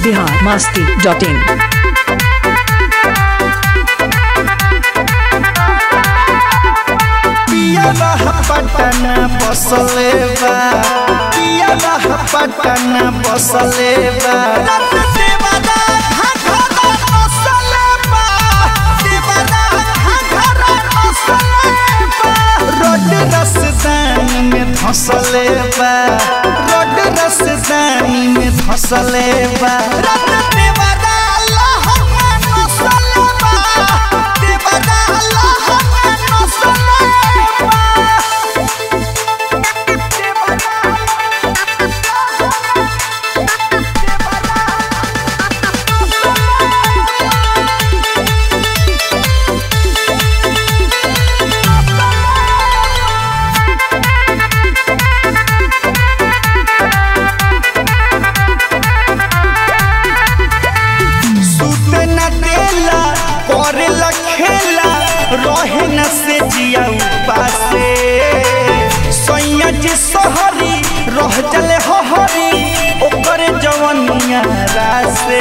biharmasti.in पियाला पटना बसले बा पियाला पटना बसले बा देवरा घघरा बसले बा देवरा घघरा बसले बा रोड रसदानी में धसले बा रोड रसदानी में धसले बा देवरा अल्लाह में बसले बा देवरा अल्लाह में बसले बा। सुते न देला करेला खेला रहे न से जिया उपासे सैया जी सहरी रह जले हरी ओकर जवनिया रासे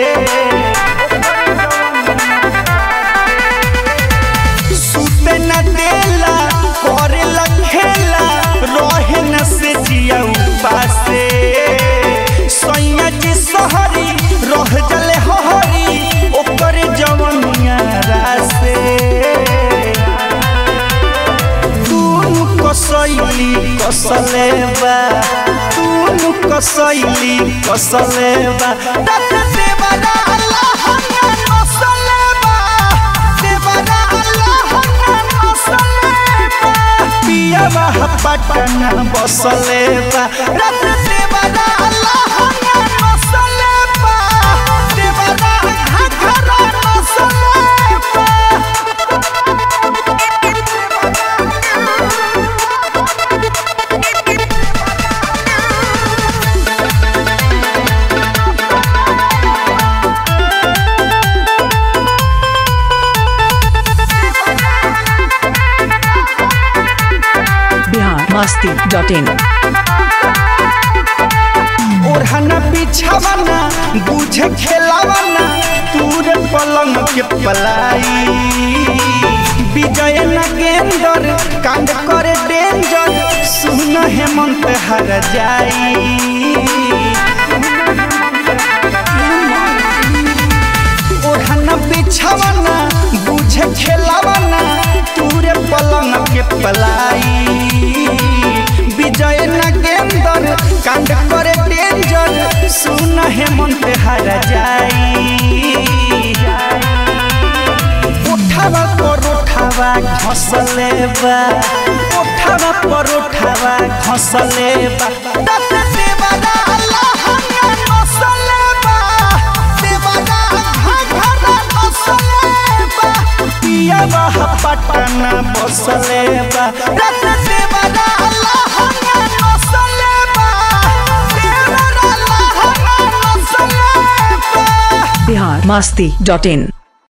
सुते न देला करेला खेला रहे न से जिया उपासे सैया जी सहरी रह जले हरी ओकर जवनिया रासे तू कसैली कसले बा तू कसैली कसले बा देवरा अल्लाह में मसले बा देवरा अल्लाह में मसले बा पियावा पटना बसले बा देवरा अल्लाह में मसले बा देवरा घघरा बसले बा। biharmasti.in ओढ़ना बिछावना बुझे खेलावना तूरे पलंग के पलाई विजय नगेंदर कांड करे डेंजर सुन हेमंत हर जाई ओढ़ना बिछावना बुझे खेलावना तूरे पलंग के पलाई विजय नगेंदर कांड करे डेंजर सुन हेमंत हर जाई उठावा परोठावा घसले बा उठावा परोठावा घसले बा देवरा अल्लाह में मसले बा देवरा घघरा बसले बा पियावा पटना बसले बा देवरा अल्लाह में मसले बा देवरा अल्लाह में मसले बा। biharmasti.in